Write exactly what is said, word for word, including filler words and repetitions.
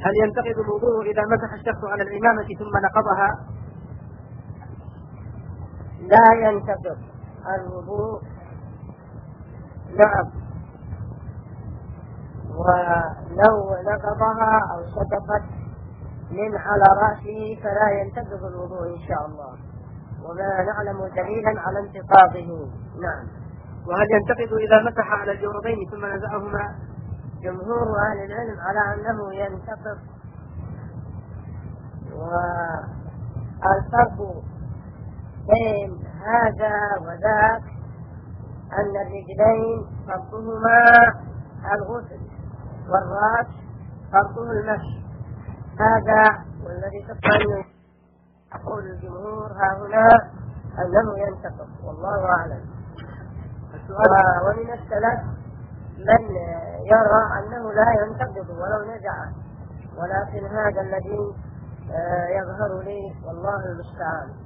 هل ينتقض الوضوء إذا مسح الشخص على العمامة ثم نقضها؟ لا ينتقض الوضوء. نعم، ولو نقضها أو سقطت من على رأسه فلا ينتقض الوضوء إن شاء الله، وما نعلم دليلا على انتقاضه. نعم. وهل ينتقض إذا مسح على الجوربين ثم نزعهما؟ جمهور أهل العلم على أنه ينتقض، والفرق بين هذا وذاك أن الرجلين فرضهما الغسل والرأس فرضه المشي. هذا والذي تقبل يقول الجمهور ها هنا أنه ينتقض، والله أعلم. ومن السلف من يرى أنه لا ينتقض ولو نزع، ولكن هذا الذي يظهر لي والله المستعان.